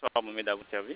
Bonsoir, Mohamed à votre service.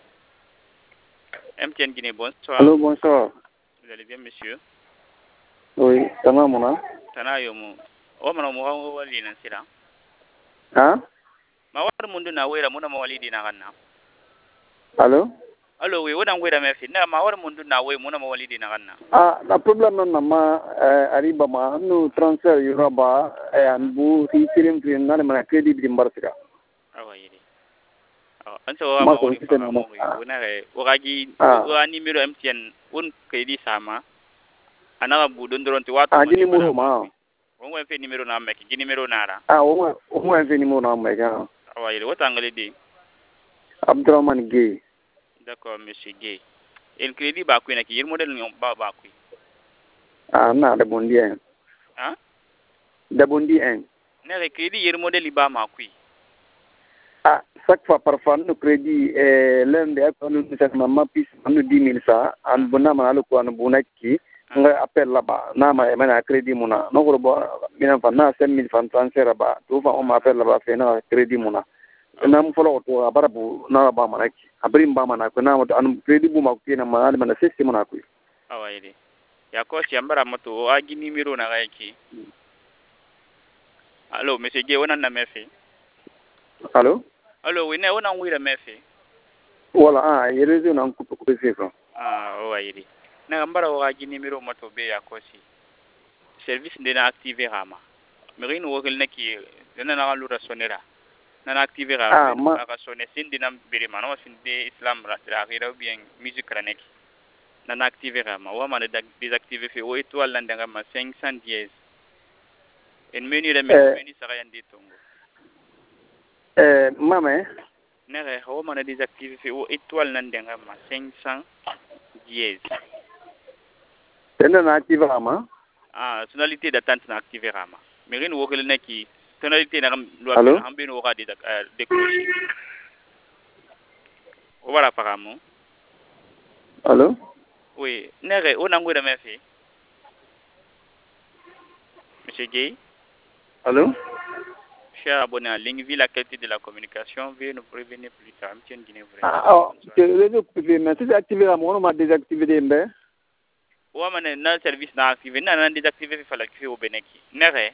MTN Guinée, bonsoir. Allô, bonsoir. Vous allez bien, monsieur? Oui, tamam mona. Tana yomu. O mana mo wali nan sira. Hein? Ma war mundu na wera muna ma wali dina ganna. Allô? Allo we wodan wera me fi. Na ma war mundu na we muna ma wali dina ganna. Ah, la problem na ma ariba ma nu transfer yoruba anbu hisirim fi na mana credit dimbarsika. Awa yidi. Ansa wa Ma ma so wali kite fa na mo wi. Wona re wagagi wa numero MTN won kaydi sama. Anaka budon doronti watu ah gini muro ma. Won fe numero na meki gini numero nara. Ah o fe ni muro na ma ga. Awa yidi wota ngale di. Abdurrahman Gay. D'accord, monsieur Gay. El crédit ba ku na ki yir model ñom ba ku. Ah na da bondi en. Hein? Da bondi en. Ne le crédit yir model ba ma ku. Ah, chaque fois parfois nous crédit l'un des nous cette maman pis nous 10 000 ça an bonna ma lo ko an bunaki nga appel là-bas na ma mana crédit muna no ko bo mina fa na 5 000 francs transfert ba to fa on m'appelle là-bas fait na crédit muna na mu folo to barabu na ba manaki abrim ba mana ko na an crédit bu ma ko na ma mana system na ko Awa yidi. Ya ko si ambara moto o agi numero na ga yaki. Allo, monsieur Gay wona na mefi. Allô? Allo, we ne wona wira mefi. Voilà, ah, il réseau na ko ko c'est ça. Ah, o yidi. Na ambara o agi numero moto be ya ko si. Service ndena activer rama. Merin wo gel neki dana na lu rasonera. Na activer rama. Ah, ma Ka sonne sindina bere mano sinde islam ra gira bien musique ranek. Na activer rama. Wa man désactiver fe o étoile nan danga ma 510. En menu de menu sara yandi tongo. mame Nere ho mana désactiver fe o étoile nan denga ma 510. tena na active ama. Ah, tonalité d'attente na activer rama. Merin wogel neki tonalité na loi Allô? ambe no ga décrocher. O wala paramo. Allô? Oui, nere o nango de mefi. Monsieur Gay, Allô? cher abonné en ligne, vu la qualité de la communication, veuillez nous prévenir plus tard. Tiens, Guinée vraiment. Ah, le réseau privé, mais si c'est activé à moi, on m'a désactivé des mbé. Wa mana na service na activer na désactiver fa la fi o beneki. Nere?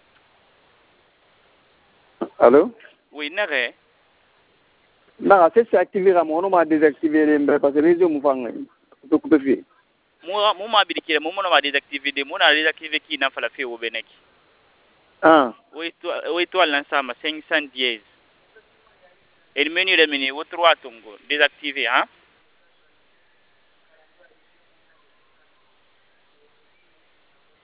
Allô? Oui, nere. Non, si c'est activé à moi, on m'a désactivé des mbé parce que les réseau me font occupé fi. Mo ma bidikire mo ma désactiver de mo na désactiver ki na fa la fi o beneki. Ah. Oui, toi l'ensemble 510. Et le menu de menu, au 3 tongo, désactivé, hein?